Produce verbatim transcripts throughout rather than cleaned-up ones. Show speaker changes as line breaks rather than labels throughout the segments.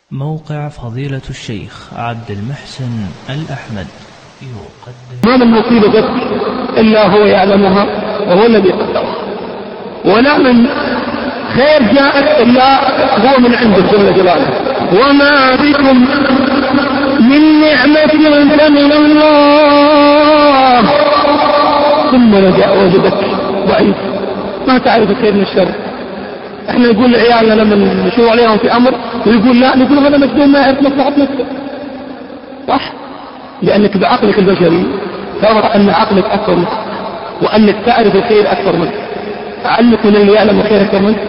موقع فضيلة الشيخ عبد المحسن الأحمد يقدم.
ما من مصيبة إلا هو يعلمها وهو الذي قدرها، ولا من خير جاءت إلا هو من عنده جل جلاله. وما بكم من نعمة فمن الله، ثم رجع وجدك ضعيف ما تعرف الخير من الشر. احنا نقول لعيالنا لما نشوف عليهم في امر ويقول لا، نقول هذا مجنون ما يعرف مصلحة نفسه، صح؟ لانك بعقلك البشري ترى ان عقلك اكثر منك، وانك تعرف الخير اكثر منك. علمك من اللي يعلم الخير اكثر منك.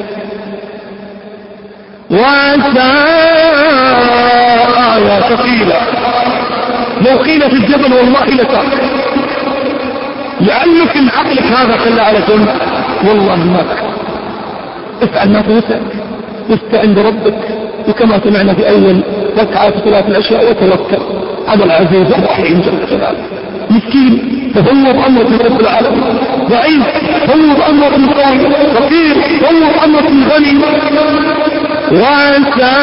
وانت آية ثقيلة لو قيل في الجبل والله لساق، لعلمك ان عقلك هذا خلى على جنب والله ما تحب. افعل ما تنسى، واستعن بربك، وكما سمعنا في اول ركعة في صلاة العشاء وتوكل على العزيز الرحيم جل جلاله. مسكين تفوض امرك من رب العالمين، ضعيف تفوض امرك من قوي، فقير تفوض امرك من غني. وعسى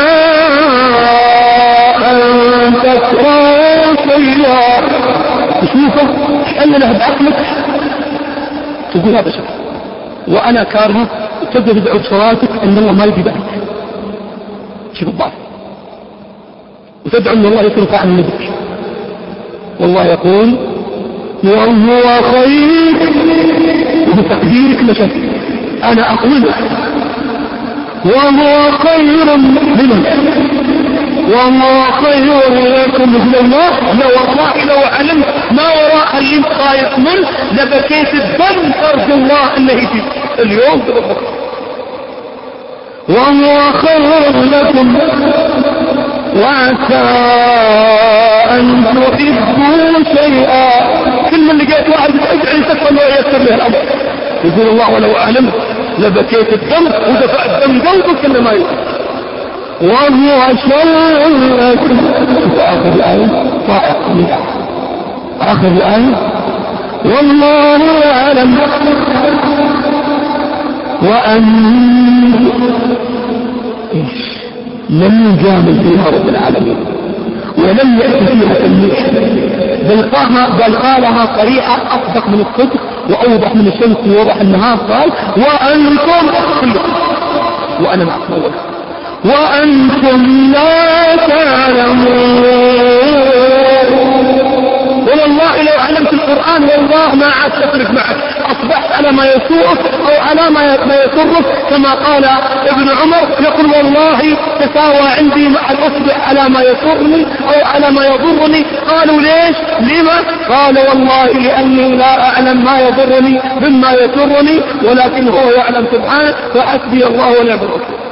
ان تكرهوا شيئا، تشوفه تحلله بعقلك تقول هذا شر، وانا كارهه، تبدأ تدعو بصلاتك ان الله ما يجي بعد. شوف الضعف، وتدعو ان الله يصرف عن نبك. والله يقول وهو خير، وبتقديرك لشك انا اقولك وهو خير منه، وهو خير لكم مثل الله. لو والله لو علمت ما وراء اللي انت خايف منه لبكيت الدم ترجو الله انه يجيب اليوم تبقى. وهو خير لكم وعسى أن تحبوا شيئا. كل من لقيت واحد ادعي تكفى له يسر له الأمر، يقول الله ولو أعلمت لبكيت الدم ودفع الدم قلبك إنه ما يقول. وهو شر لكم. آخر الآية صاعق من آخر الآية والله يعلم وأن لم يجامل فيها رب العالمين ولم يأتي فيها تلميح، بل بل قالها صريحة أصدق من الصدق وأوضح من الشمس ووضح النهار. قال وأنتم كلكم وأنا معكم أولا وأنتم لا تعلمون. والله لو علمت القرآن والله ما عاد تفرق معك، أصبحت على ما يسوءك أو على ما يسرك. كما قال ابن عمر يقول والله تساوى عندي مع الأصبح على ما يسرني أو على ما يضرني. قالوا ليش؟ لما؟ قال والله لأني لا أعلم ما يضرني مما يسرني، ولكن هو يعلم سبحانه، فحسبي الله ونعم الوكيل.